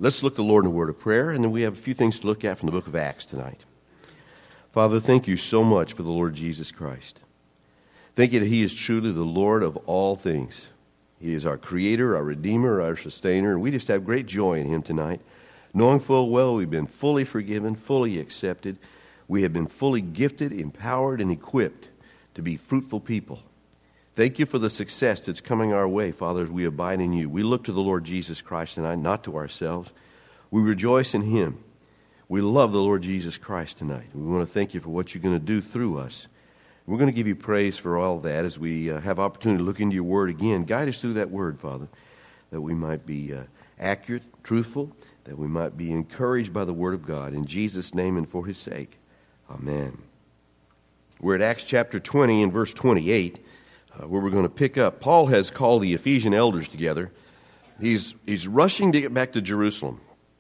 Let's look to the Lord in a word of prayer, and then we have a few things to look at from the book of Acts tonight. Father, thank you so much for the Lord Jesus Christ. Thank you that He is truly the Lord of all things. He is our Creator, our Redeemer, our Sustainer, and we just have great joy in Him tonight, knowing full well we've been fully forgiven, fully accepted. We have been fully gifted, empowered, and equipped to be fruitful people. Thank you for the success that's coming our way, Father, as we abide in you. We look to the Lord Jesus Christ tonight, not to ourselves. We rejoice in Him. We love the Lord Jesus Christ tonight. We want to thank you for what you're going to do through us. We're going to give you praise for all that as we have opportunity to look into your word again. Guide us through that word, Father, that we might be accurate, truthful, that we might be encouraged by the word of God. In Jesus' name and for His sake. Amen. We're at Acts chapter 20 and verse 28. Where we're going to pick up. Paul has called the Ephesian elders together. He's rushing to get back to Jerusalem.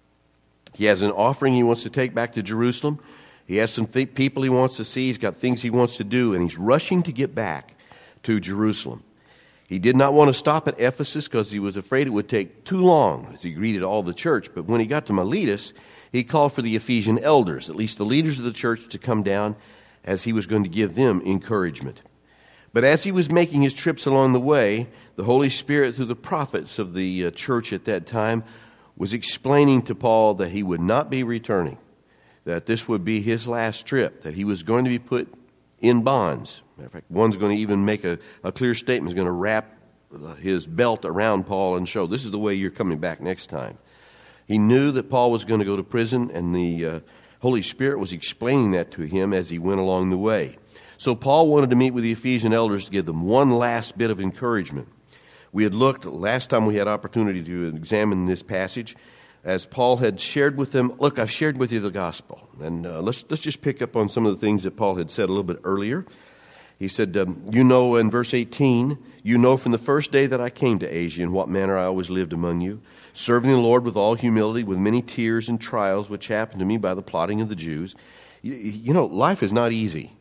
He has an offering he wants to take back to Jerusalem. He has some people he wants to see. He's got things he wants to do, and he's rushing to get back to Jerusalem. He did not want to stop at Ephesus because he was afraid it would take too long as he greeted all the church. But when he got to Miletus, he called for the Ephesian elders, at least the leaders of the church, to come down as he was going to give them encouragement. But as he was making his trips along the way, the Holy Spirit, through the prophets of the church at that time, was explaining to Paul that he would not be returning, that this would be his last trip, that he was going to be put in bonds. Matter of fact, one's going to even make a clear statement. He's going to wrap his belt around Paul and show, this is the way you're coming back next time. He knew that Paul was going to go to prison, and the Holy Spirit was explaining that to him as he went along the way. So Paul wanted to meet with the Ephesian elders to give them one last bit of encouragement. We had looked, last time we had opportunity to examine this passage, as Paul had shared with them, look, I've shared with you the gospel. And let's just pick up on some of the things that Paul had said a little bit earlier. He said, you know, in verse 18, you know from the first day that I came to Asia in what manner I always lived among you, serving the Lord with all humility, with many tears and trials, which happened to me by the plotting of the Jews. You know, life is not easy.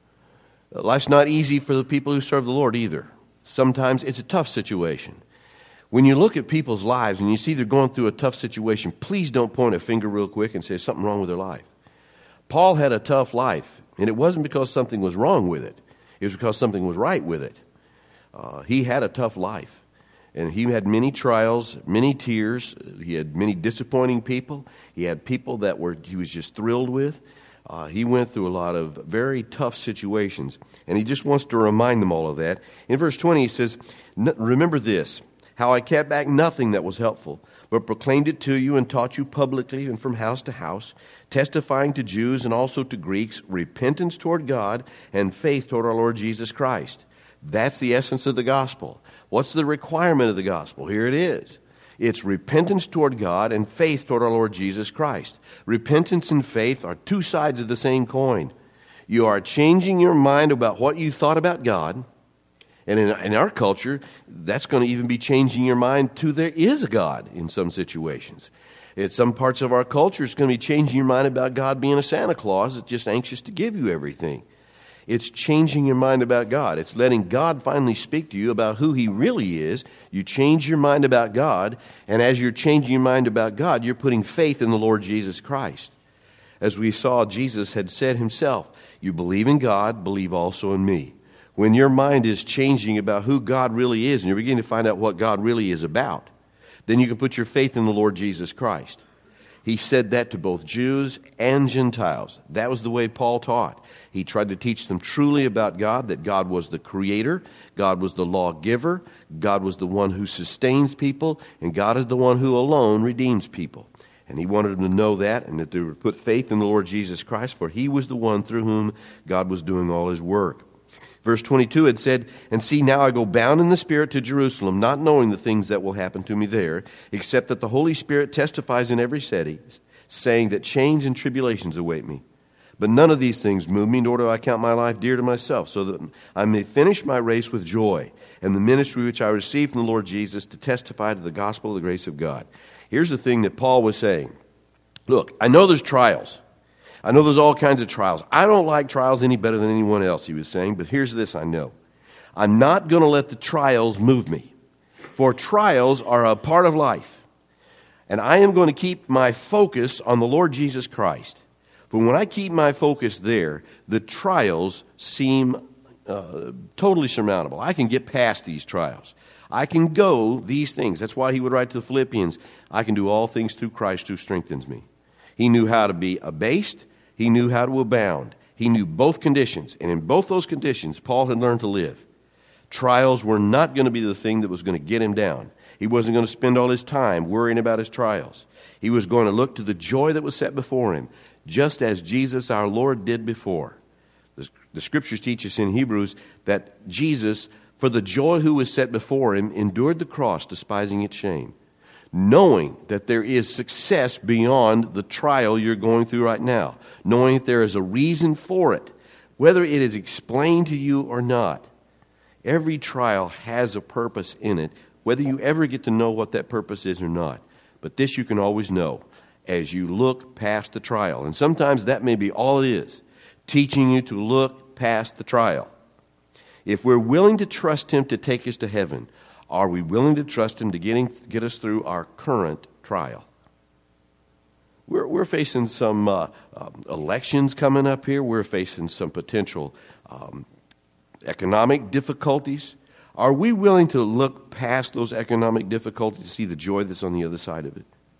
Life's not easy for the people who serve the Lord either. Sometimes it's a tough situation. When you look at people's lives and you see they're going through a tough situation, please don't point a finger real quick and say something wrong with their life. Paul had a tough life, and it wasn't because something was wrong with it. It was because something was right with it. He had a tough life, and he had many trials, many tears. He had many disappointing people. He had people that he was just thrilled with. He went through a lot of very tough situations, and he just wants to remind them all of that. In verse 20, he says, remember this, how I kept back nothing that was helpful, but proclaimed it to you and taught you publicly and from house to house, testifying to Jews and also to Greeks, repentance toward God and faith toward our Lord Jesus Christ. That's the essence of the gospel. What's the requirement of the gospel? Here it is. It's repentance toward God and faith toward our Lord Jesus Christ. Repentance and faith are two sides of the same coin. You are changing your mind about what you thought about God. And in our culture, that's going to even be changing your mind to there is a God in some situations. In some parts of our culture, it's going to be changing your mind about God being a Santa Claus that's just anxious to give you everything. It's changing your mind about God. It's letting God finally speak to you about who He really is. You change your mind about God, and as you're changing your mind about God, you're putting faith in the Lord Jesus Christ. As we saw, Jesus had said Himself, you believe in God, believe also in me. When your mind is changing about who God really is, and you're beginning to find out what God really is about, then you can put your faith in the Lord Jesus Christ. He said that to both Jews and Gentiles. That was the way Paul taught. He tried to teach them truly about God, that God was the creator, God was the lawgiver, God was the one who sustains people, and God is the one who alone redeems people. And he wanted them to know that, and that they would put faith in the Lord Jesus Christ, for He was the one through whom God was doing all His work. Verse 22 had said, and see, now I go bound in the Spirit to Jerusalem, not knowing the things that will happen to me there, except that the Holy Spirit testifies in every city, saying that chains and tribulations await me. But none of these things move me, nor do I count my life dear to myself, so that I may finish my race with joy, and the ministry which I received from the Lord Jesus to testify to the gospel of the grace of God. Here's the thing that Paul was saying. Look, I know there's trials. I know there's all kinds of trials. I don't like trials any better than anyone else, he was saying, but here's this I know. I'm not going to let the trials move me, for trials are a part of life. And I am going to keep my focus on the Lord Jesus Christ. For when I keep my focus there, the trials seem totally surmountable. I can get past these trials. I can go these things. That's why he would write to the Philippians, I can do all things through Christ who strengthens me. He knew how to be abased. He knew how to abound. He knew both conditions. And in both those conditions, Paul had learned to live. Trials were not going to be the thing that was going to get him down. He wasn't going to spend all his time worrying about his trials. He was going to look to the joy that was set before him, just as Jesus our Lord did before. The Scriptures teach us in Hebrews that Jesus, for the joy who was set before him, endured the cross, despising its shame, knowing that there is success beyond the trial you're going through right now, knowing that there is a reason for it, whether it is explained to you or not. Every trial has a purpose in it, whether you ever get to know what that purpose is or not. But this you can always know as you look past the trial. And sometimes that may be all it is, teaching you to look past the trial. If we're willing to trust him to take us to heaven, are we willing to trust him to get us through our current trial? We're facing some elections coming up here. We're facing some potential economic difficulties. Are we willing to look past those economic difficulties to see the joy that's on the other side of it?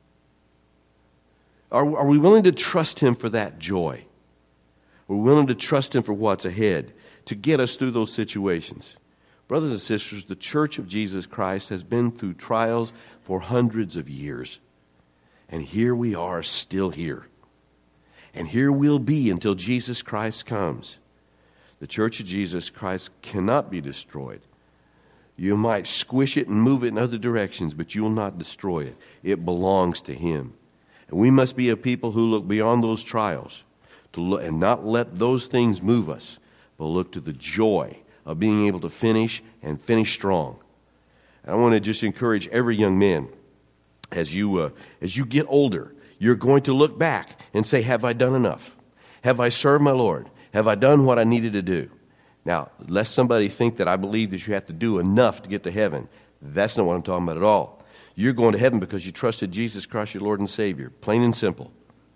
Are we willing to trust him for that joy? We're willing to trust him for what's ahead to get us through those situations. Brothers and sisters, the Church of Jesus Christ has been through trials for hundreds of years. And here we are, still here. And here we'll be until Jesus Christ comes. The Church of Jesus Christ cannot be destroyed. You might squish it and move it in other directions, but you will not destroy it. It belongs to him. And we must be a people who look beyond those trials and not let those things move us, but look to the joy of being able to finish and finish strong. And I want to just encourage every young man, as you get older, you're going to look back and say, have I done enough? Have I served my Lord? Have I done what I needed to do? Now, lest somebody think that I believe that you have to do enough to get to heaven, that's not what I'm talking about at all. You're going to heaven because you trusted Jesus Christ, your Lord and Savior, plain and simple.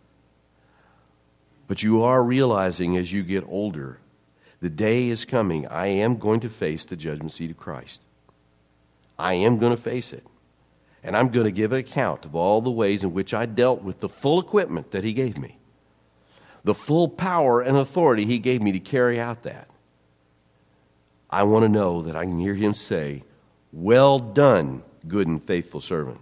But you are realizing as you get older, the day is coming, I am going to face the judgment seat of Christ. I am going to face it. And I'm going to give an account of all the ways in which I dealt with the full equipment that he gave me. The full power and authority he gave me to carry out that. I want to know that I can hear him say, well done, good and faithful servant.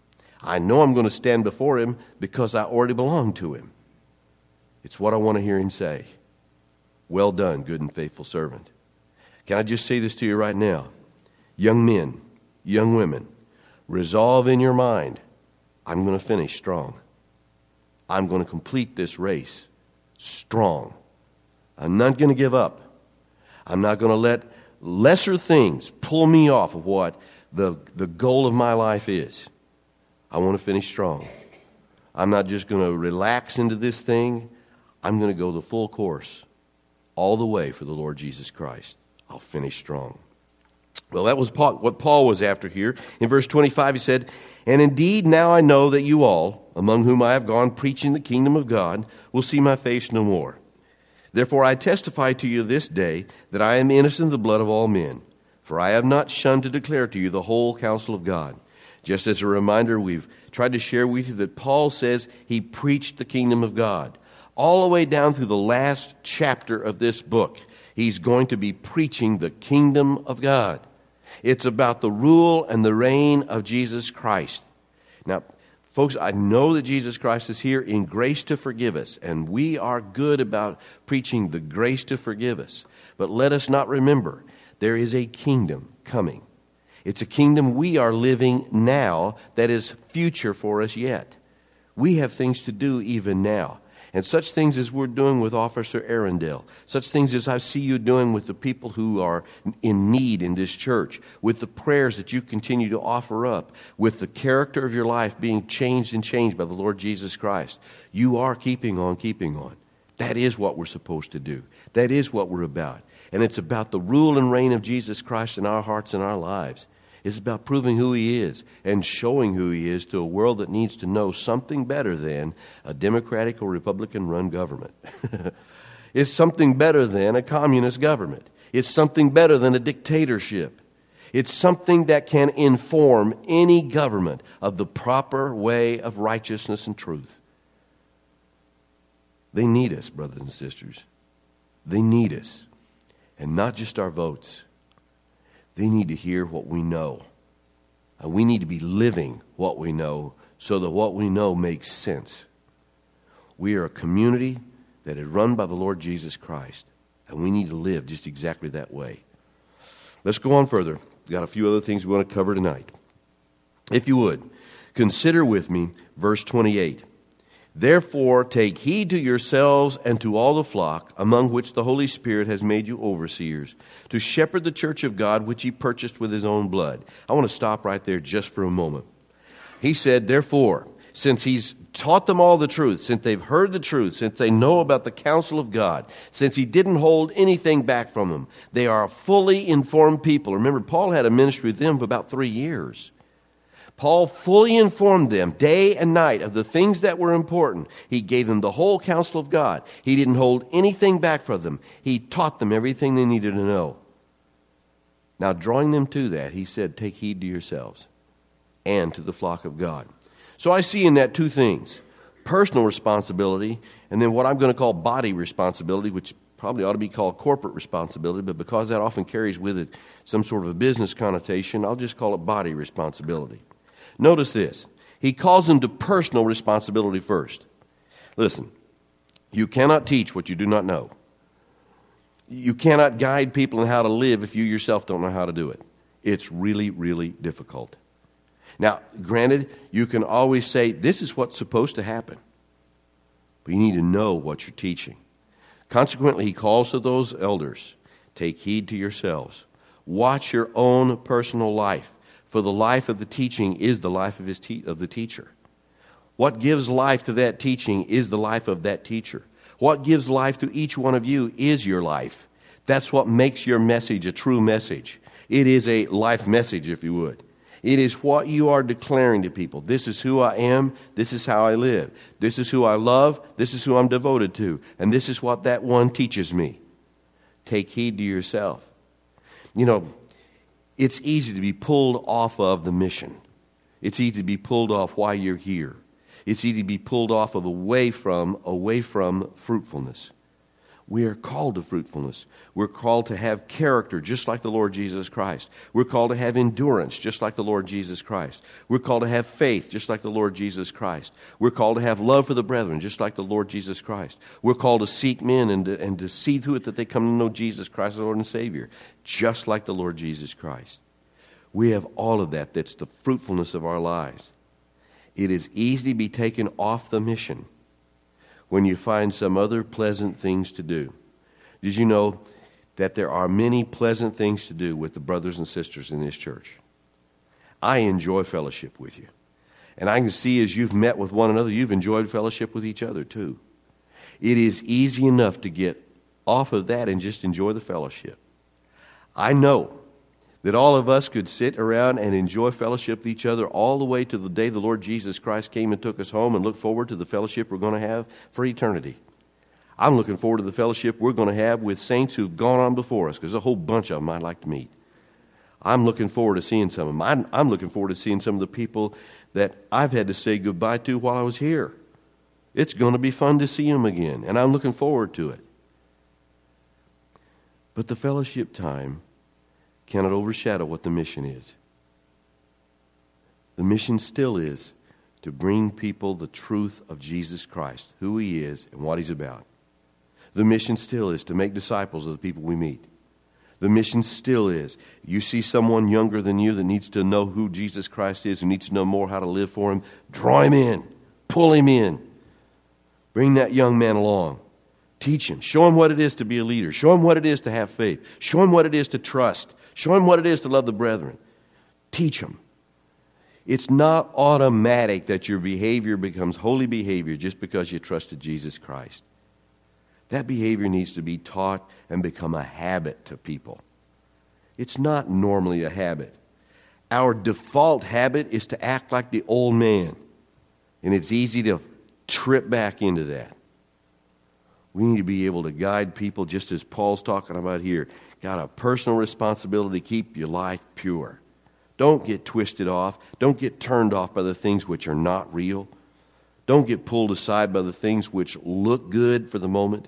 I know I'm going to stand before him because I already belong to him. It's what I want to hear him say. Well done, good and faithful servant. Can I just say this to you right now? Young men, young women, resolve in your mind, I'm going to finish strong. I'm going to complete this race strong. I'm not going to give up. I'm not going to let lesser things pull me off of what the goal of my life is. I want to finish strong. I'm not just going to relax into this thing. I'm going to go the full course all the way for the Lord Jesus Christ. I'll finish strong. Well, that was what Paul was after here. In verse 25 he said, and indeed now I know that you all, among whom I have gone preaching the kingdom of God, will see my face no more. Therefore I testify to you this day that I am innocent of the blood of all men. For I have not shunned to declare to you the whole counsel of God. Just as a reminder, we've tried to share with you that Paul says he preached the kingdom of God. All the way down through the last chapter of this book, he's going to be preaching the kingdom of God. It's about the rule and the reign of Jesus Christ. Now, folks, I know that Jesus Christ is here in grace to forgive us, and we are good about preaching the grace to forgive us. But let us not remember, there is a kingdom coming. It's a kingdom we are living now that is future for us yet. We have things to do even now. And such things as we're doing with Officer Arundel, such things as I see you doing with the people who are in need in this church, with the prayers that you continue to offer up, with the character of your life being changed and changed by the Lord Jesus Christ. You are keeping on keeping on. That is what we're supposed to do. That is what we're about. And it's about the rule and reign of Jesus Christ in our hearts and our lives. It's about proving who He is and showing who He is to a world that needs to know something better than a Democratic or Republican-run government. It's something better than a communist government. It's something better than a dictatorship. It's something that can inform any government of the proper way of righteousness and truth. They need us, brothers and sisters. They need us. And not just our votes. They need to hear what we know. And we need to be living what we know so that what we know makes sense. We are a community that is run by the Lord Jesus Christ. And we need to live just exactly that way. Let's go on further. We've got a few other things we want to cover tonight. If you would, consider with me verse 28. Therefore, take heed to yourselves and to all the flock, among which the Holy Spirit has made you overseers, to shepherd the church of God, which He purchased with His own blood. I want to stop right there just for a moment. He said, therefore, since He's taught them all the truth, since they've heard the truth, since they know about the counsel of God, since He didn't hold anything back from them, they are a fully informed people. Remember, Paul had a ministry with them for about 3 years. Paul fully informed them day and night of the things that were important. He gave them the whole counsel of God. He didn't hold anything back from them. He taught them everything they needed to know. Now, drawing them to that, he said, take heed to yourselves and to the flock of God. So I see in that two things, personal responsibility and then what I'm going to call body responsibility, which probably ought to be called corporate responsibility, but because that often carries with it some sort of a business connotation, I'll just call it body responsibility. Notice this. He calls them to personal responsibility first. Listen, you cannot teach what you do not know. You cannot guide people in how to live if you yourself don't know how to do it. It's really, really difficult. Now, granted, you can always say, this is what's supposed to happen. But you need to know what you're teaching. Consequently, he calls to those elders, take heed to yourselves. Watch your own personal life. For the life of the teaching is the life of the teacher. What gives life to that teaching is the life of that teacher. What gives life to each one of you is your life. That's what makes your message a true message. It is a life message, if you would. It is what you are declaring to people. This is who I am. This is how I live. This is who I love. This is who I'm devoted to. And this is what that one teaches me. Take heed to yourself. You know, it's easy to be pulled off of the mission. It's easy to be pulled off why you're here. It's easy to be pulled off of away from fruitfulness. We are called to fruitfulness. We're called to have character just like the Lord Jesus Christ. We're called to have endurance just like the Lord Jesus Christ. We're called to have faith just like the Lord Jesus Christ. We're called to have love for the brethren just like the Lord Jesus Christ. We're called to seek men and to see to it that they come to know Jesus Christ as Lord and Savior just like the Lord Jesus Christ. We have all of that. That's the fruitfulness of our lives. It is easy to be taken off the mission when you find some other pleasant things to do. Did you know that there are many pleasant things to do with the brothers and sisters in this church? I enjoy fellowship with you. And I can see as you've met with one another, you've enjoyed fellowship with each other too. It is easy enough to get off of that and just enjoy the fellowship. I know that all of us could sit around and enjoy fellowship with each other all the way to the day the Lord Jesus Christ came and took us home and look forward to the fellowship we're going to have for eternity. I'm looking forward to the fellowship we're going to have with saints who've gone on before us, because a whole bunch of them I'd like to meet. I'm looking forward to seeing some of them. I'm looking forward to seeing some of the people that I've had to say goodbye to while I was here. It's going to be fun to see them again, and I'm looking forward to it. But the fellowship time cannot overshadow what the mission is. The mission still is to bring people the truth of Jesus Christ, who He is and what He's about. The mission still is to make disciples of the people we meet. The mission still is, you see someone younger than you that needs to know who Jesus Christ is, who needs to know more how to live for Him, draw him in, pull him in. Bring that young man along. Teach him. Show him what it is to be a leader. Show him what it is to have faith. Show him what it is to trust. Show him what it is to love the brethren. Teach him. It's not automatic that your behavior becomes holy behavior just because you trusted Jesus Christ. That behavior needs to be taught and become a habit to people. It's not normally a habit. our default habit is to act like the old man. And it's easy to trip back into that. We need to be able to guide people just as Paul's talking about here. Got a personal responsibility to keep your life pure. Don't get twisted off. Don't get turned off by the things which are not real. Don't get pulled aside by the things which look good for the moment.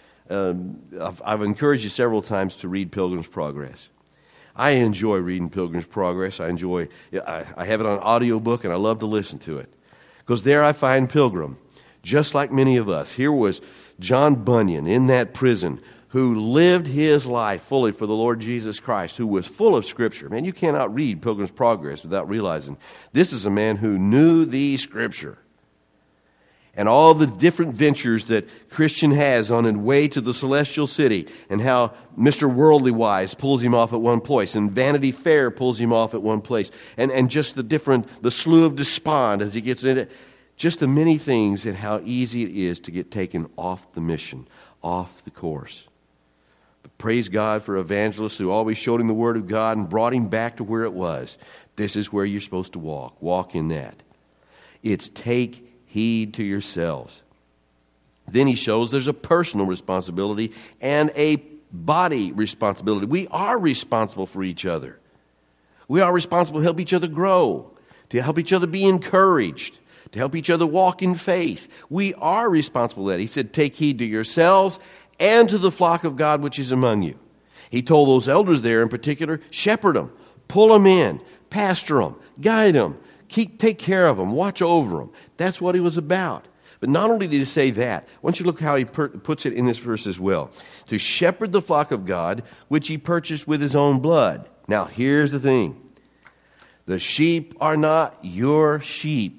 I've encouraged you several times to read Pilgrim's Progress. I enjoy reading Pilgrim's Progress. I have it on audiobook, and I love to listen to it. Because there I find Pilgrim, just like many of us. Here was John Bunyan in that prison who lived his life fully for the Lord Jesus Christ, who was full of Scripture. Man, you cannot read Pilgrim's Progress without realizing this is a man who knew the Scripture. And all the different ventures that Christian has on his way to the celestial city, and how Mr. Worldly Wise pulls him off at one place, and Vanity Fair pulls him off at one place, and just the Slough of Despond as he gets in it, just the many things and how easy it is to get taken off the mission, off the course. But praise God for evangelists who always showed him the Word of God and brought him back to where it was. This is where you're supposed to walk. Walk in that. It's take heed to yourselves. Then he shows there's a personal responsibility and a body responsibility. We are responsible for each other. We are responsible to help each other grow, to help each other be encouraged, to help each other walk in faith. We are responsible for that. He said, take heed to yourselves and to the flock of God which is among you. He told those elders there in particular, shepherd them, pull them in, pastor them, guide them, take care of them, watch over them. That's what he was about. But not only did he say that, I want you to look how he puts it in this verse as well. To shepherd the flock of God, which he purchased with his own blood. Now, here's the thing. The sheep are not your sheep.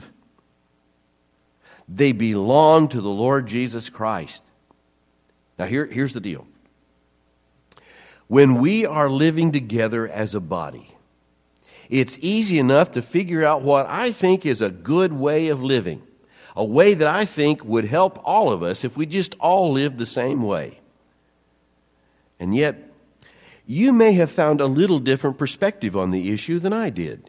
They belong to the Lord Jesus Christ. Now, here's the deal. When we are living together as a body, it's easy enough to figure out what I think is a good way of living, a way that I think would help all of us if we just all lived the same way. And yet, you may have found a little different perspective on the issue than I did.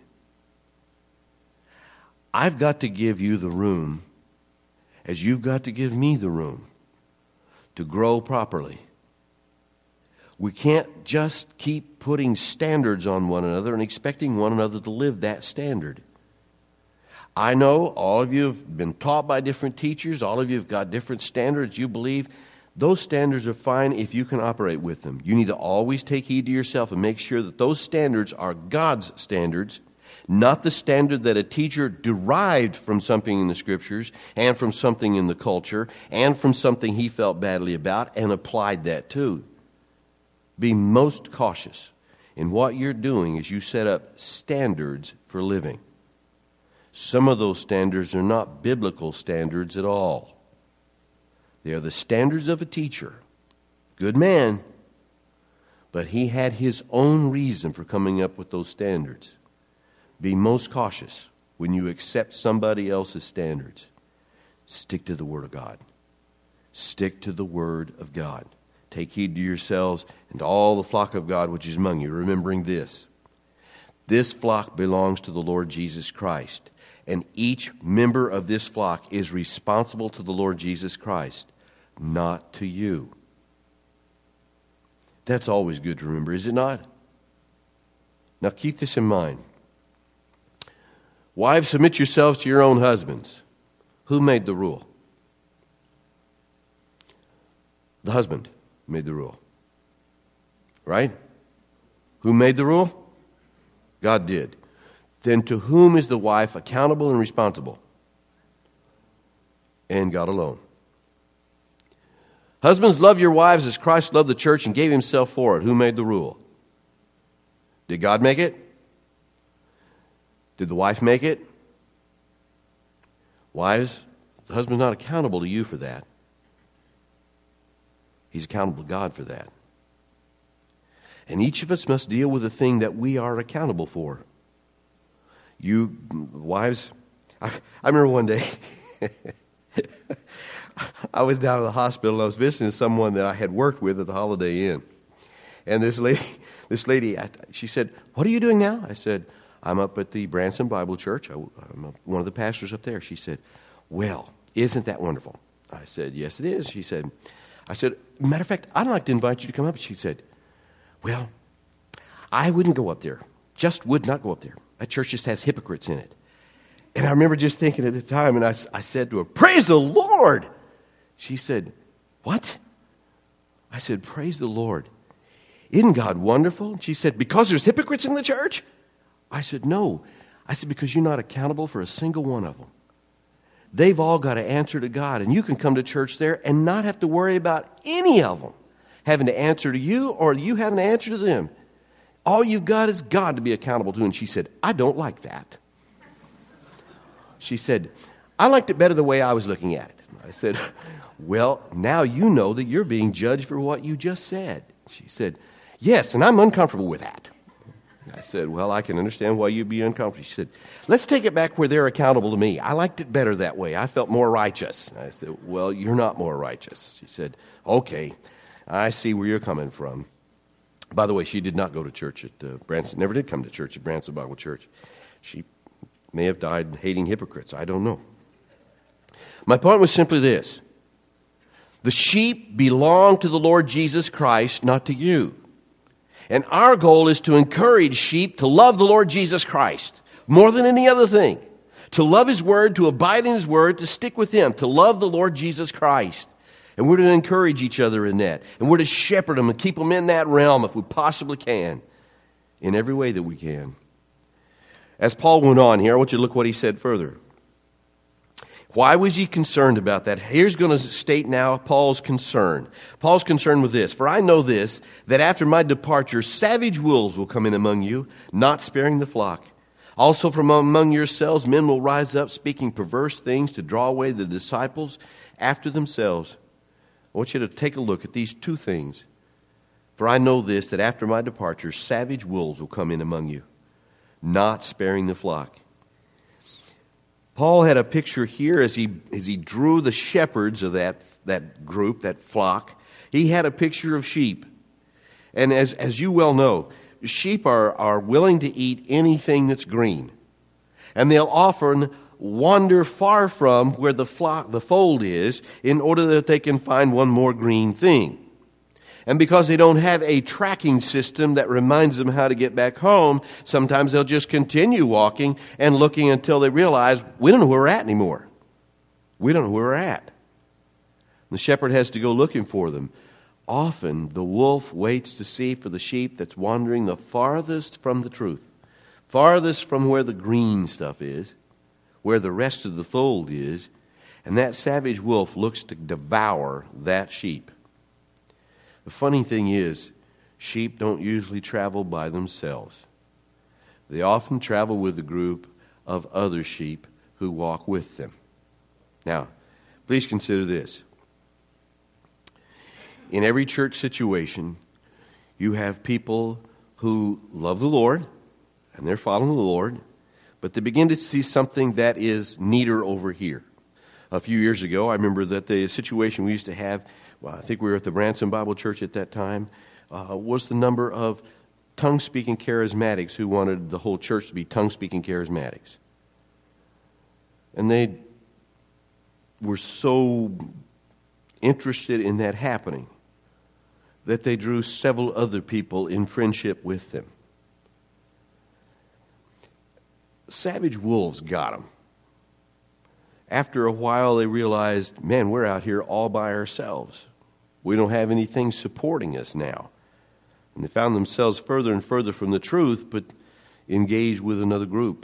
I've got to give you the room, as you've got to give me the room, to grow properly. We can't just keep putting standards on one another and expecting one another to live that standard. I know all of you have been taught by different teachers. All of you have got different standards you believe. Those standards are fine if you can operate with them. You need to always take heed to yourself and make sure that those standards are God's standards, not the standard that a teacher derived from something in the Scriptures and from something in the culture and from something he felt badly about and applied that to. Be most cautious in what you're doing as you set up standards for living. Some of those standards are not biblical standards at all. They are the standards of a teacher. Good man, but he had his own reason for coming up with those standards. Be most cautious when you accept somebody else's standards. Stick to the Word of God. Stick to the Word of God. Take heed to yourselves and to all the flock of God which is among you, remembering this. This flock belongs to the Lord Jesus Christ, and each member of this flock is responsible to the Lord Jesus Christ, not to you. That's always good to remember, is it not? Now keep this in mind. Wives, submit yourselves to your own husbands. Who made the rule? The husband made the rule. Right? Who made the rule? God did. Then to whom is the wife accountable and responsible? And God alone. Husbands, love your wives as Christ loved the church and gave himself for it. Who made the rule? Did God make it? Did the wife make it? Wives, the husband's not accountable to you for that. He's accountable to God for that. And each of us must deal with the thing that we are accountable for. You, wives, I remember one day, I was down at the hospital and I was visiting someone that I had worked with at the Holiday Inn. And this lady, she said, "What are you doing now?" I said, I'm up at the Branson Bible Church. I'm one of the pastors up there. She said, well, isn't that wonderful? I said, yes, it is. I said, matter of fact, I'd like to invite you to come up. She said, well, I wouldn't go up there. Just would not go up there. That church just has hypocrites in it. And I remember just thinking at the time, and I said to her, praise the Lord. She said, what? I said, praise the Lord. Isn't God wonderful? She said, because there's hypocrites in the church? I said, no. I said, because you're not accountable for a single one of them. They've all got to answer to God, and you can come to church there and not have to worry about any of them having to answer to you or you having to answer to them. All you've got is God to be accountable to. And she said, I don't like that. She said, I liked it better the way I was looking at it. I said, well, now you know that you're being judged for what you just said. She said, yes, and I'm uncomfortable with that. I said, well, I can understand why you'd be uncomfortable. She said, let's take it back where they're accountable to me. I liked it better that way. I felt more righteous. I said, well, you're not more righteous. She said, okay, I see where you're coming from. By the way, she did not go to church at Branson, never did come to church at Branson Bible Church. She may have died hating hypocrites. I don't know. My point was simply this. The sheep belong to the Lord Jesus Christ, not to you. And our goal is to encourage sheep to love the Lord Jesus Christ more than any other thing. To love His Word, to abide in His Word, to stick with Him, to love the Lord Jesus Christ. And we're to encourage each other in that. And we're to shepherd them and keep them in that realm if we possibly can, in every way that we can. As Paul went on here, I want you to look what he said further. Why was he concerned about that? Here's going to state now Paul's concern. Paul's concerned with this. For I know this, that after my departure, savage wolves will come in among you, not sparing the flock. Also from among yourselves, men will rise up, speaking perverse things to draw away the disciples after themselves. I want you to take a look at these two things. For I know this, that after my departure, savage wolves will come in among you, not sparing the flock. Paul had a picture here as he drew the shepherds of that group, that flock. He had a picture of sheep. And as you well know, sheep are willing to eat anything that's green. And they'll often wander far from where the fold is in order that they can find one more green thing. And because they don't have a tracking system that reminds them how to get back home, sometimes they'll just continue walking and looking until they realize, we don't know where we're at anymore. We don't know where we're at. The shepherd has to go looking for them. Often the wolf waits to see for the sheep that's wandering the farthest from the truth, farthest from where the green stuff is, where the rest of the fold is, and that savage wolf looks to devour that sheep. The funny thing is, sheep don't usually travel by themselves. They often travel with a group of other sheep who walk with them. Now, please consider this. In every church situation, you have people who love the Lord, and they're following the Lord, but they begin to see something that is neater over here. A few years ago, I remember that the situation we used to have, well, I think we were at the Branson Bible Church at that time, was the number of tongue-speaking charismatics who wanted the whole church to be tongue-speaking charismatics. And they were so interested in that happening that they drew several other people in friendship with them. Savage wolves got them. After a while, they realized, man, we're out here all by ourselves. We don't have anything supporting us now. And they found themselves further and further from the truth, but engaged with another group.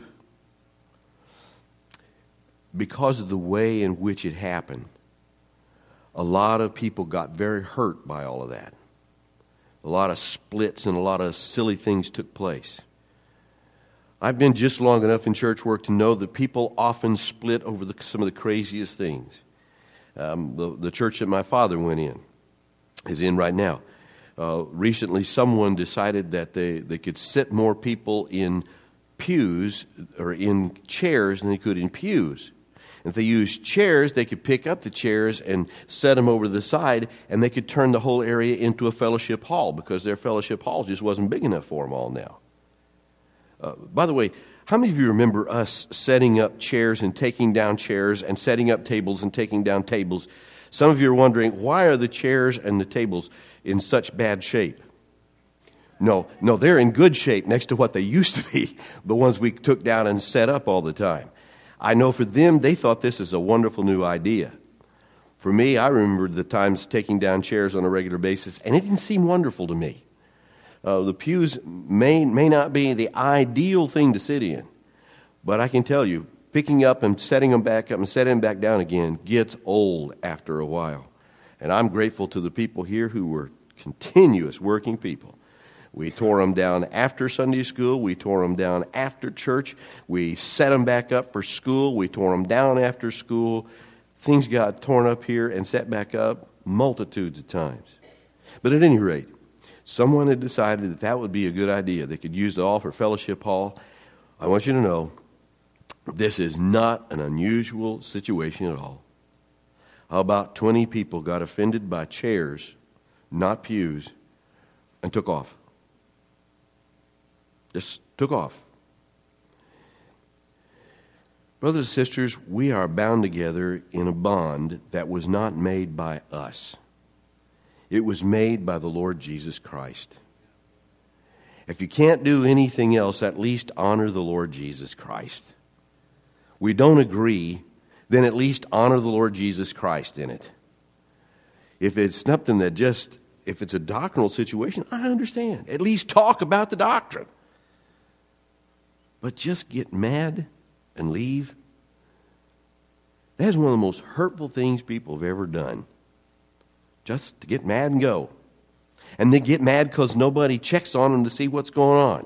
Because of the way in which it happened, a lot of people got very hurt by all of that. A lot of splits and a lot of silly things took place. I've been just long enough in church work to know that people often split over some of the craziest things. The church that my father is in right now. Recently, someone decided that they could sit more people in pews or in chairs than they could in pews. And if they used chairs, they could pick up the chairs and set them over to the side, and they could turn the whole area into a fellowship hall because their fellowship hall just wasn't big enough for them all now. By the way, how many of you remember us setting up chairs and taking down chairs and setting up tables and taking down tables? Some of you are wondering, why are the chairs and the tables in such bad shape? No, they're in good shape next to what they used to be, the ones we took down and set up all the time. I know for them, they thought this is a wonderful new idea. For me, I remember the times taking down chairs on a regular basis, and it didn't seem wonderful to me. The pews may not be the ideal thing to sit in, but I can tell you, picking up and setting them back up and setting them back down again gets old after a while. And I'm grateful to the people here who were continuous working people. We tore them down after Sunday school. We tore them down after church. We set them back up for school. We tore them down after school. Things got torn up here and set back up multitudes of times. But at any rate, someone had decided that would be a good idea. They could use the Alford Fellowship Hall. I want you to know, this is not an unusual situation at all. How about 20 people got offended by chairs, not pews, and took off? Just took off. Brothers and sisters, we are bound together in a bond that was not made by us. It was made by the Lord Jesus Christ. If you can't do anything else, at least honor the Lord Jesus Christ. We don't agree, then at least honor the Lord Jesus Christ in it. If it's something that if it's a doctrinal situation, I understand. At least talk about the doctrine. But just get mad and leave, that is one of the most hurtful things people have ever done. Just to get mad and go. And they get mad because nobody checks on them to see what's going on.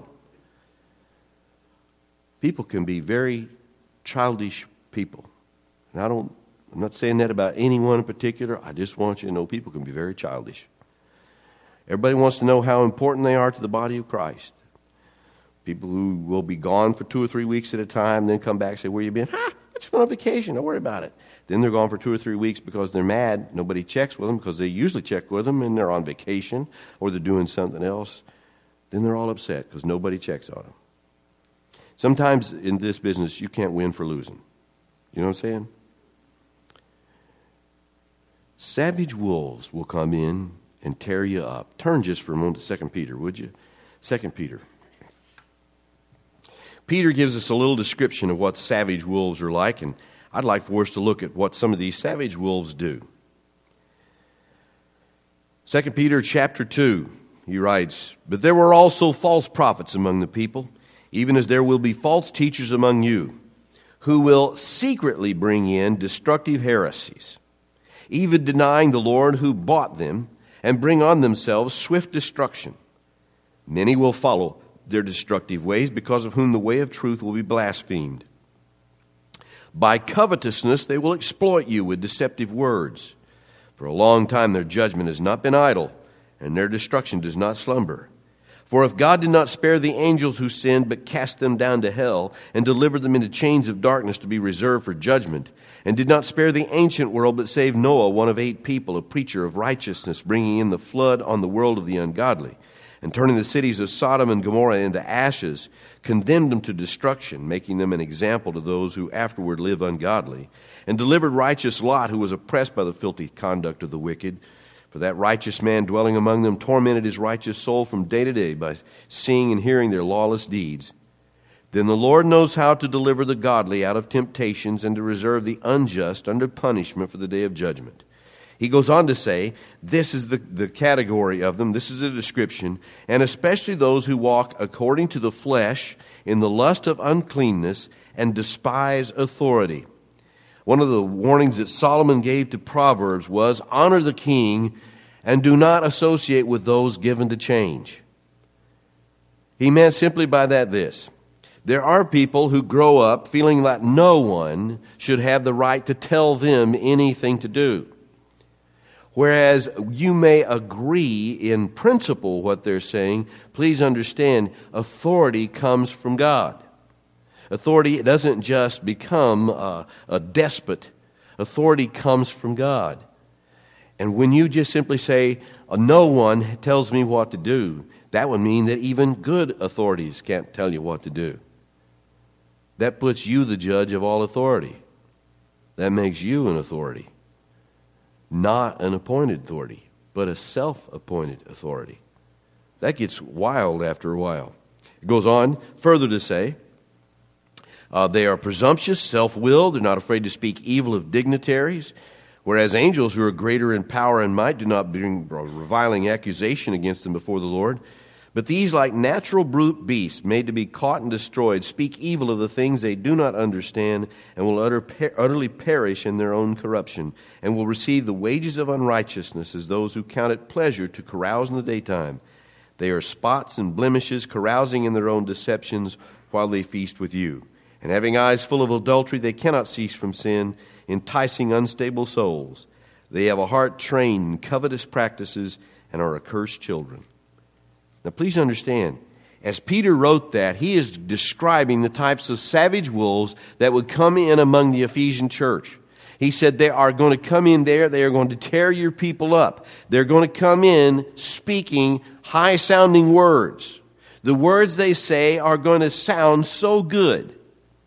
People can be very childish people. And I'm not saying that about anyone in particular. I just want you to know people can be very childish. Everybody wants to know how important they are to the body of Christ. People who will be gone for 2 or 3 weeks at a time, then come back and say, where you been? I just went on vacation. Don't worry about it. Then they're gone for 2 or 3 weeks because they're mad. Nobody checks with them because they usually check with them and they're on vacation or they're doing something else. Then they're all upset because nobody checks on them. Sometimes in this business, you can't win for losing. You know what I'm saying? Savage wolves will come in and tear you up. Turn just for a moment to 2 Peter, would you? 2 Peter. Peter gives us a little description of what savage wolves are like, and I'd like for us to look at what some of these savage wolves do. 2 Peter chapter 2, he writes, "But there were also false prophets among the people, even as there will be false teachers among you, who will secretly bring in destructive heresies, even denying the Lord who bought them, and bring on themselves swift destruction. Many will follow their destructive ways, because of whom the way of truth will be blasphemed. By covetousness they will exploit you with deceptive words. For a long time their judgment has not been idle, and their destruction does not slumber. For if God did not spare the angels who sinned, but cast them down to hell, and delivered them into chains of darkness to be reserved for judgment, and did not spare the ancient world, but saved Noah, one of 8 people, a preacher of righteousness, bringing in the flood on the world of the ungodly, and turning the cities of Sodom and Gomorrah into ashes, condemned them to destruction, making them an example to those who afterward live ungodly, and delivered righteous Lot, who was oppressed by the filthy conduct of the wicked. For that righteous man dwelling among them tormented his righteous soul from day to day by seeing and hearing their lawless deeds. Then the Lord knows how to deliver the godly out of temptations and to reserve the unjust under punishment for the day of judgment." He goes on to say, this is the category of them, this is a description, "and especially those who walk according to the flesh in the lust of uncleanness and despise authority." One of the warnings that Solomon gave to Proverbs was, honor the king and do not associate with those given to change. He meant simply by that this: there are people who grow up feeling that no one should have the right to tell them anything to do. Whereas you may agree in principle what they're saying, please understand, authority comes from God. Authority doesn't just become a despot. Authority comes from God. And when you just simply say, no one tells me what to do, That would mean that even good authorities can't tell you what to do. That puts you the judge of all authority. That makes you an authority. Not an appointed authority, but a self-appointed authority. That gets wild after a while. It goes on further to say, they are presumptuous, self-willed, they're not afraid to speak evil of dignitaries, whereas angels who are greater in power and might do not bring reviling accusation against them before the Lord. But these, like natural brute beasts, made to be caught and destroyed, speak evil of the things they do not understand, and will utterly perish in their own corruption, and will receive the wages of unrighteousness as those who count it pleasure to carouse in the daytime. They are spots and blemishes, carousing in their own deceptions while they feast with you. And having eyes full of adultery, they cannot cease from sin, enticing unstable souls. They have a heart trained in covetous practices and are accursed children. Now, please understand, as Peter wrote that, he is describing the types of savage wolves that would come in among the Ephesian church. He said they are going to come in there, they are going to tear your people up. They're going to come in speaking high-sounding words. The words they say are going to sound so good.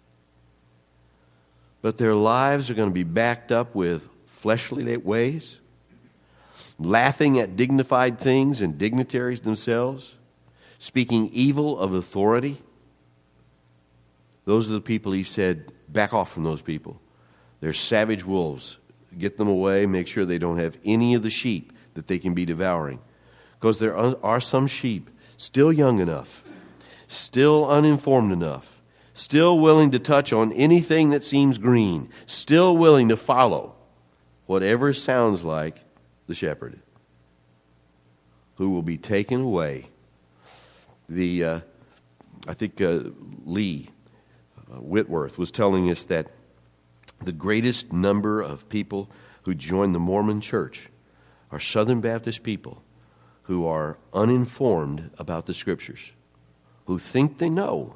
But their lives are going to be backed up with fleshly ways, laughing at dignified things and dignitaries themselves, speaking evil of authority. Those are the people he said, back off from those people. They're savage wolves. Get them away. Make sure they don't have any of the sheep that they can be devouring. Because there are some sheep still young enough, still uninformed enough, still willing to touch on anything that seems green, still willing to follow whatever sounds like the shepherd, who will be taken away. I think Lee Whitworth was telling us that the greatest number of people who join the Mormon church are Southern Baptist people who are uninformed about the Scriptures, who think they know,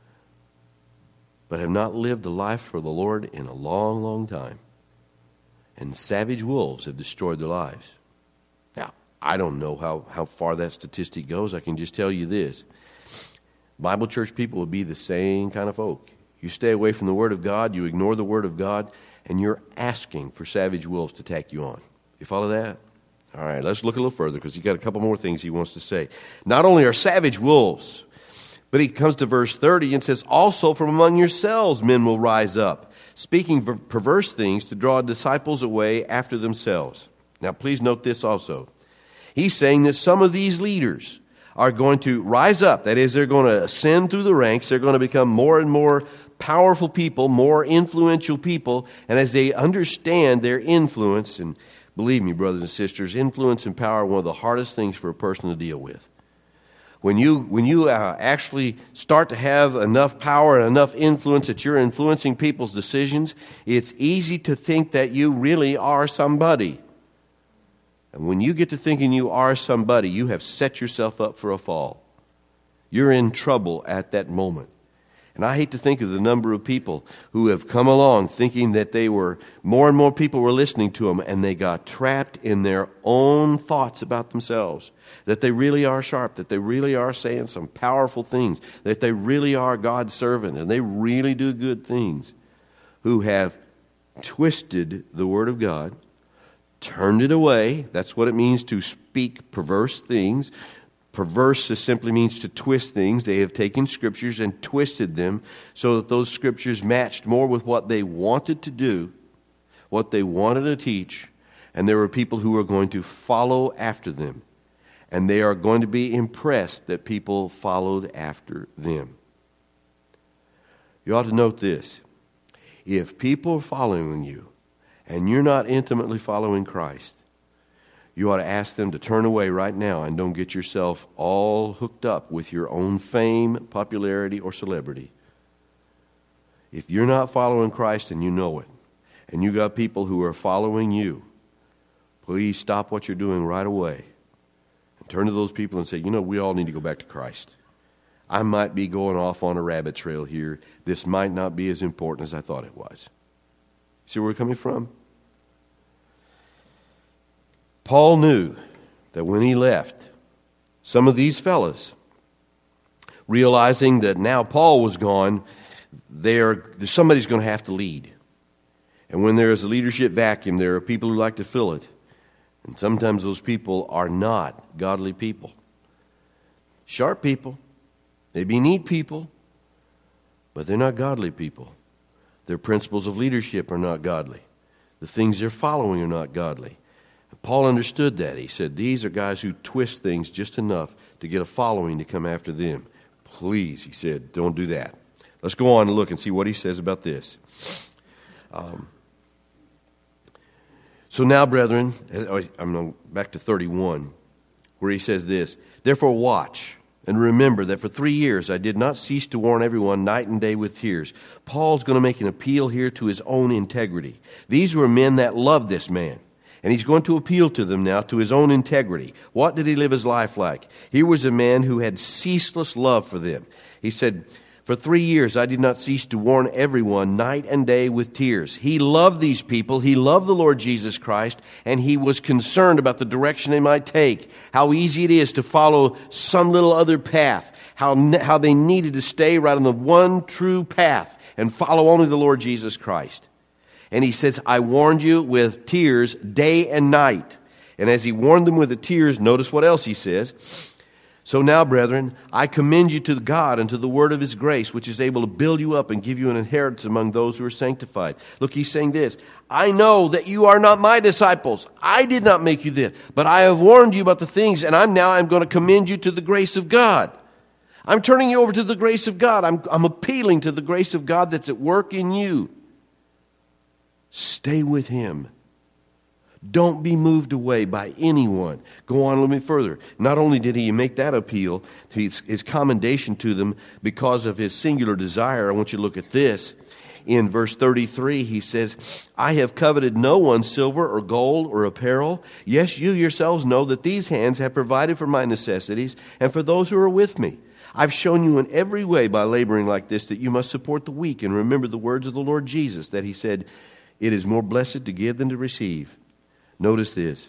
but have not lived a life for the Lord in a long, long time. And savage wolves have destroyed their lives. Now, I don't know how far that statistic goes. I can just tell you this. Bible church people will be the same kind of folk. You stay away from the Word of God, you ignore the Word of God, and you're asking for savage wolves to attack you on. You follow that? All right, let's look a little further because he's got a couple more things he wants to say. Not only are savage wolves, but he comes to verse 30 and says, also from among yourselves men will rise up, speaking perverse things to draw disciples away after themselves. Now, please note this also. He's saying that some of these leaders are going to rise up. That is, they're going to ascend through the ranks. They're going to become more and more powerful people, more influential people. And as they understand their influence, and believe me, brothers and sisters, influence and power are one of the hardest things for a person to deal with. When you actually start to have enough power and enough influence that you're influencing people's decisions, it's easy to think that you really are somebody. And when you get to thinking you are somebody, you have set yourself up for a fall. You're in trouble at that moment. And I hate to think of the number of people who have come along thinking that they were, more and more people were listening to them, and they got trapped in their own thoughts about themselves. That they really are sharp, that they really are saying some powerful things, that they really are God's servant, and they really do good things. Who have twisted the Word of God, turned it away. That's what it means to speak perverse things. Perverse simply means to twist things. They have taken scriptures and twisted them so that those scriptures matched more with what they wanted to do, what they wanted to teach, and there were people who were going to follow after them. And they are going to be impressed that people followed after them. You ought to note this. If people are following you and you're not intimately following Christ, you ought to ask them to turn away right now and don't get yourself all hooked up with your own fame, popularity, or celebrity. If you're not following Christ and you know it, and you got people who are following you, please stop what you're doing right away and turn to those people and say, you know, we all need to go back to Christ. I might be going off on a rabbit trail here. This might not be as important as I thought it was. See where we're coming from? Paul knew that when he left, some of these fellas, realizing that now Paul was gone, somebody's going to have to lead. And when there is a leadership vacuum, there are people who like to fill it. And sometimes those people are not godly people. Sharp people, maybe neat people, but they're not godly people. Their principles of leadership are not godly. The things they're following are not godly. And Paul understood that. He said, these are guys who twist things just enough to get a following to come after them. Please, he said, don't do that. Let's go on and look and see what he says about this. So now, brethren, I'm back to 31, where he says this, therefore watch and remember that for 3 years I did not cease to warn everyone night and day with tears. Paul's going to make an appeal here to his own integrity. These were men that loved this man. And he's going to appeal to them now, to his own integrity. What did he live his life like? Here was a man who had ceaseless love for them. He said, for 3 years I did not cease to warn everyone night and day with tears. He loved these people. He loved the Lord Jesus Christ. And he was concerned about the direction they might take. How easy it is to follow some little other path. How they needed to stay right on the one true path and follow only the Lord Jesus Christ. And he says, I warned you with tears day and night. And as he warned them with the tears, notice what else he says. So now, brethren, I commend you to God and to the word of his grace, which is able to build you up and give you an inheritance among those who are sanctified. Look, he's saying this. I know that you are not my disciples. I did not make you this. But I have warned you about the things, and I'm going to commend you to the grace of God. I'm turning you over to the grace of God. I'm appealing to the grace of God that's at work in you. Stay with him. Don't be moved away by anyone. Go on a little bit further. Not only did he make that appeal, his commendation to them because of his singular desire. I want you to look at this. In verse 33, he says, I have coveted no one's silver or gold or apparel. Yes, you yourselves know that these hands have provided for my necessities and for those who are with me. I've shown you in every way by laboring like this that you must support the weak and remember the words of the Lord Jesus, that he said, it is more blessed to give than to receive. Notice this.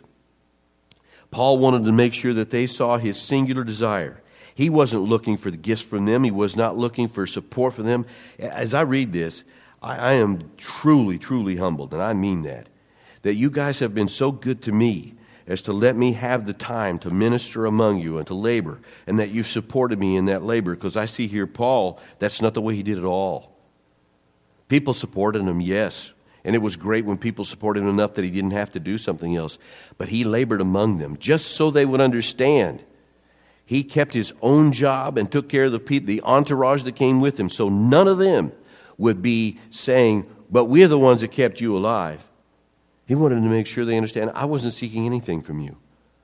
Paul wanted to make sure that they saw his singular desire. He wasn't looking for the gifts from them. He was not looking for support from them. As I read this, I am truly, truly humbled, and I mean that you guys have been so good to me as to let me have the time to minister among you and to labor, and that you've supported me in that labor, because I see here Paul, that's not the way he did it all. People supported him, yes. And it was great when people supported him enough that he didn't have to do something else. But he labored among them just so they would understand. He kept his own job and took care of the people, the entourage that came with him. So none of them would be saying, but we're the ones that kept you alive. He wanted to make sure they understand, I wasn't seeking anything from you.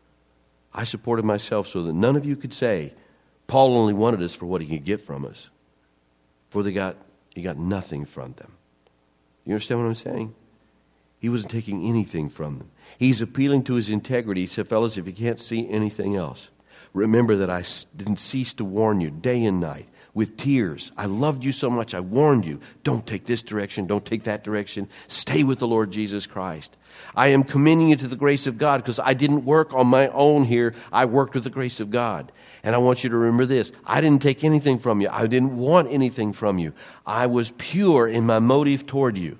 I supported myself so that none of you could say, Paul only wanted us for what he could get from us. For he got nothing from them. You understand what I'm saying? He wasn't taking anything from them. He's appealing to his integrity. He said, fellas, if you can't see anything else, remember that I didn't cease to warn you day and night with tears. I loved you so much, I warned you. Don't take this direction, don't take that direction. Stay with the Lord Jesus Christ. I am commending you to the grace of God because I didn't work on my own here. I worked with the grace of God. And I want you to remember this. I didn't take anything from you. I didn't want anything from you. I was pure in my motive toward you.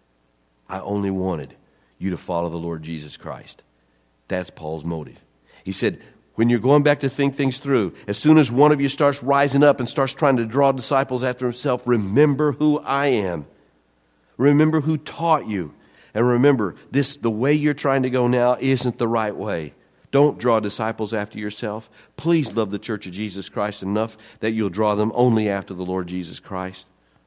I only wanted you to follow the Lord Jesus Christ. That's Paul's motive. He said, when you're going back to think things through, as soon as one of you starts rising up and starts trying to draw disciples after himself, remember who I am. Remember who taught you. And remember, the way you're trying to go now isn't the right way. Don't draw disciples after yourself. Please love the Church of Jesus Christ enough that you'll draw them only after the Lord Jesus Christ.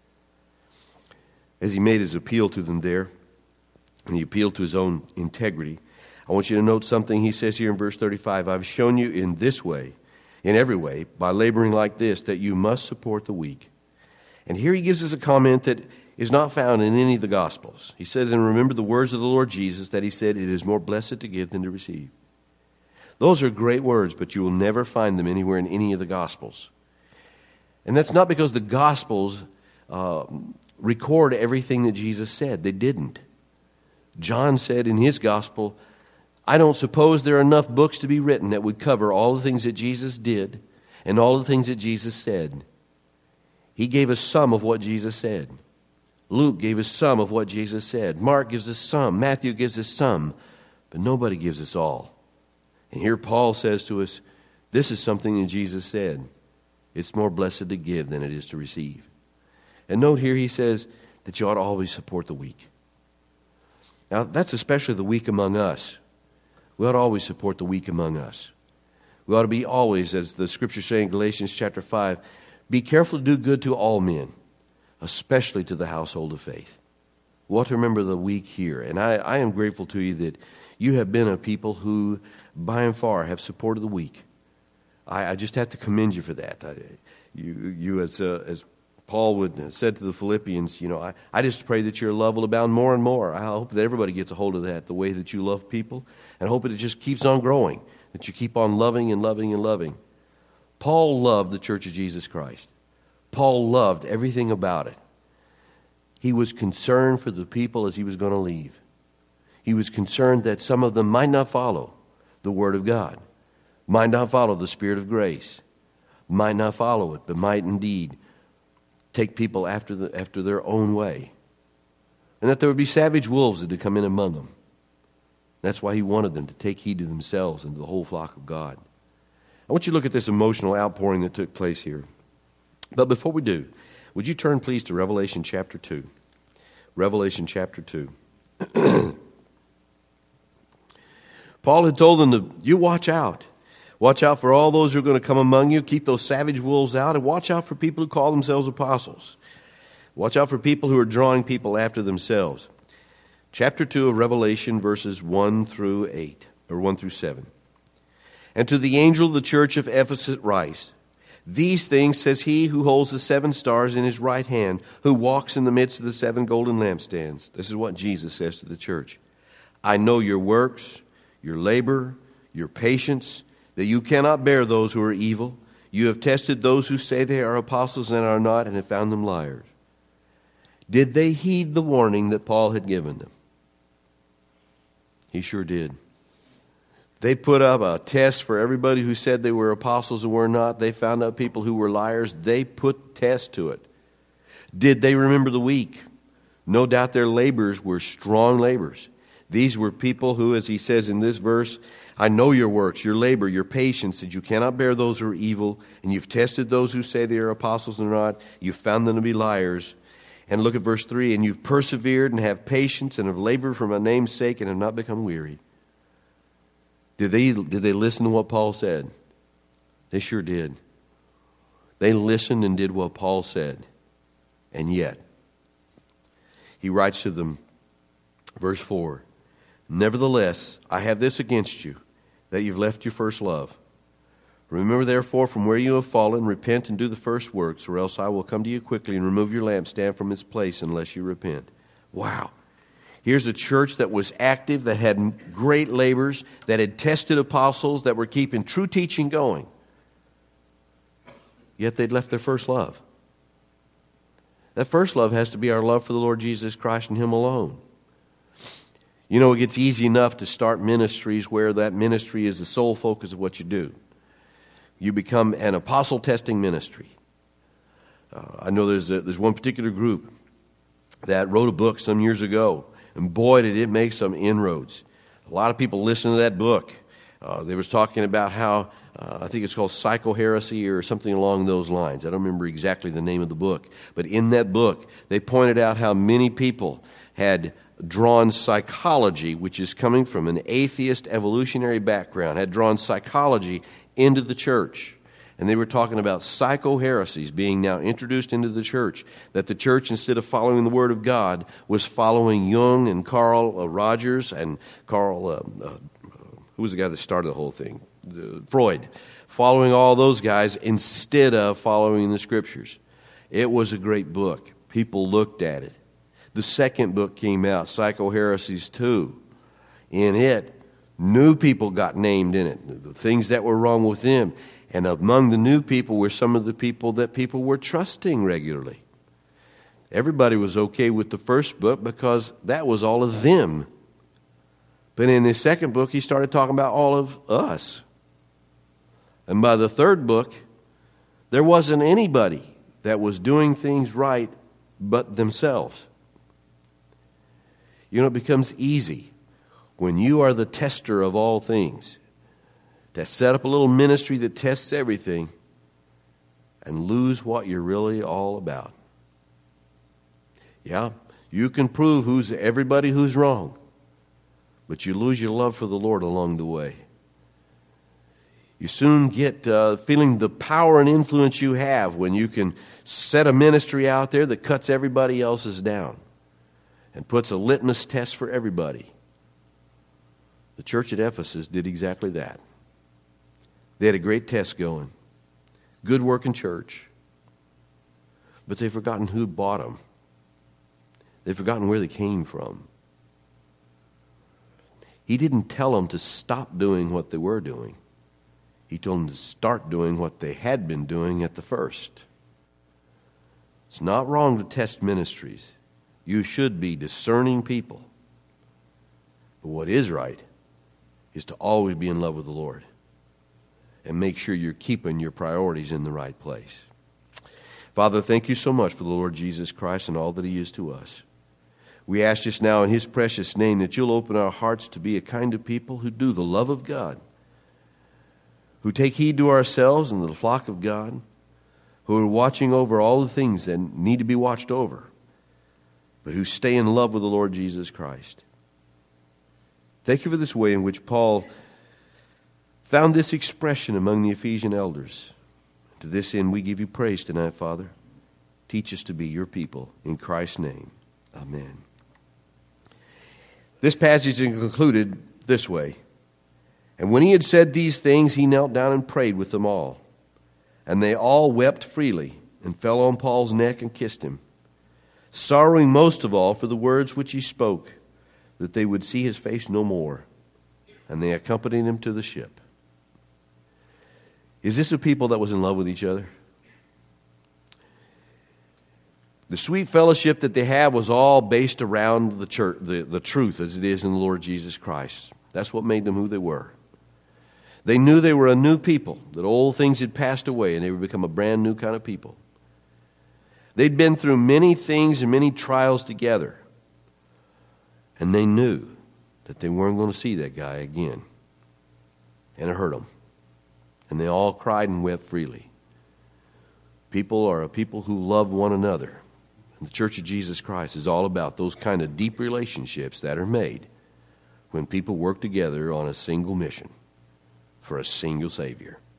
As he made his appeal to them there, and he appealed to his own integrity, I want you to note something he says here in verse 35. I've shown you in this way, in every way, by laboring like this, that you must support the weak. And here he gives us a comment that is not found in any of the Gospels. He says, and remember the words of the Lord Jesus, that he said, it is more blessed to give than to receive. Those are great words, but you will never find them anywhere in any of the Gospels. And that's not because the Gospels record everything that Jesus said. They didn't. John said in his Gospel, I don't suppose there are enough books to be written that would cover all the things that Jesus did and all the things that Jesus said. He gave us some of what Jesus said. Luke gave us some of what Jesus said. Mark gives us some. Matthew gives us some. But nobody gives us all. And here Paul says to us, this is something that Jesus said. It's more blessed to give than it is to receive. And note here he says that you ought to always support the weak. Now that's especially the weak among us. We ought to always support the weak among us. We ought to be always, as the scripture says in Galatians chapter 5, be careful to do good to all men, especially to the household of faith. We ought to remember the weak here. And I am grateful to you that you have been a people who, by and far, have supported the weak. I just have to commend you for that. You as Paul would have said to the Philippians, I just pray that your love will abound more and more. I hope that everybody gets a hold of that, the way that you love people. And I hope that it just keeps on growing, that you keep on loving and loving and loving. Paul loved the Church of Jesus Christ. Paul loved everything about it. He was concerned for the people as he was going to leave. He was concerned that some of them might not follow the Word of God, might not follow the Spirit of grace, might not follow it, but might indeed take people after their own way. And that there would be savage wolves that would come in among them. That's why he wanted them to take heed to themselves and to the whole flock of God. I want you to look at this emotional outpouring that took place here. But before we do, would you turn please to Revelation chapter 2. Revelation chapter 2. Paul had told them you watch out. Watch out for all those who are going to come among you. Keep those savage wolves out. And watch out for people who call themselves apostles. Watch out for people who are drawing people after themselves. Chapter 2 of Revelation, verses 1 through 8, or 1 through 7. And to the angel of the church of Ephesus write, these things says he who holds the 7 stars in his right hand, who walks in the midst of the 7 golden lampstands. This is what Jesus says to the church. I know your works, your labor, your patience, that you cannot bear those who are evil. You have tested those who say they are apostles and are not, and have found them liars. Did they heed the warning that Paul had given them? He sure did. They put up a test for everybody who said they were apostles and were not. They found out people who were liars. They put tests to it. Did they remember the weak? No doubt their labors were strong labors. These were people who, as he says in this verse, I know your works, your labor, your patience, that you cannot bear those who are evil, and you've tested those who say they are apostles and are not. You've found them to be liars. And look at verse 3, and you've persevered and have patience and have labored for my name's sake and have not become weary. Did they listen to what Paul said? They sure did. They listened and did what Paul said. And yet, he writes to them, verse 4, nevertheless, I have this against you, that you've left your first love. Remember, therefore, from where you have fallen, repent and do the first works, or else I will come to you quickly and remove your lampstand from its place unless you repent. Wow. Here's a church that was active, that had great labors, that had tested apostles, that were keeping true teaching going. Yet they'd left their first love. That first love has to be our love for the Lord Jesus Christ and Him alone. You know, it gets easy enough to start ministries where that ministry is the sole focus of what you do. You become an apostle testing ministry. I know there's one particular group that wrote a book some years ago, and boy, did it make some inroads. A lot of people listened to that book. They was talking about how, I think it's called psychoheresy or something along those lines. I don't remember exactly the name of the book. But in that book, they pointed out how many people had drawn psychology, which is coming from an atheist evolutionary background, had drawn psychology into the church. And they were talking about psychoheresies being now introduced into the church, that the church, instead of following the Word of God, was following Jung and Carl Rogers and Carl, who was the guy that started the whole thing? Freud. Following all those guys instead of following the Scriptures. It was a great book. People looked at it. The second book came out, Psychoheresies 2. In it, new people got named in it, the things that were wrong with them. And among the new people were some of the people that people were trusting regularly. Everybody was okay with the first book because that was all of them. But in his second book, he started talking about all of us. And by the third book, there wasn't anybody that was doing things right but themselves. You know, it becomes easy when you are the tester of all things to set up a little ministry that tests everything and lose what you're really all about. Yeah, you can prove everybody who's wrong, but you lose your love for the Lord along the way. You soon get feeling the power and influence you have when you can set a ministry out there that cuts everybody else's down and puts a litmus test for everybody. The church at Ephesus did exactly that. They had a great test going. Good working church. But they've forgotten who bought them. They've forgotten where they came from. He didn't tell them to stop doing what they were doing. He told them to start doing what they had been doing at the first. It's not wrong to test ministries. You should be discerning people. But what is right is to always be in love with the Lord and make sure you're keeping your priorities in the right place. Father, thank you so much for the Lord Jesus Christ and all that he is to us. We ask just now in his precious name that you'll open our hearts to be a kind of people who do the love of God, who take heed to ourselves and the flock of God, who are watching over all the things that need to be watched over, but who stay in love with the Lord Jesus Christ. Thank you for this way in which Paul found this expression among the Ephesian elders. To this end, we give you praise tonight, Father. Teach us to be your people. In Christ's name, amen. This passage is concluded this way. And when he had said these things, he knelt down and prayed with them all. And they all wept freely and fell on Paul's neck and kissed him, sorrowing most of all for the words which he spoke, that they would see his face no more. And they accompanied him to the ship. Is this a people that was in love with each other? The sweet fellowship that they have was all based around the church, the truth as it is in the Lord Jesus Christ. That's what made them who they were. They knew they were a new people, that old things had passed away and they would become a brand new kind of people. They'd been through many things and many trials together. And they knew that they weren't going to see that guy again. And it hurt them. And they all cried and wept freely. People are a people who love one another. And the Church of Jesus Christ is all about those kind of deep relationships that are made when people work together on a single mission for a single Savior.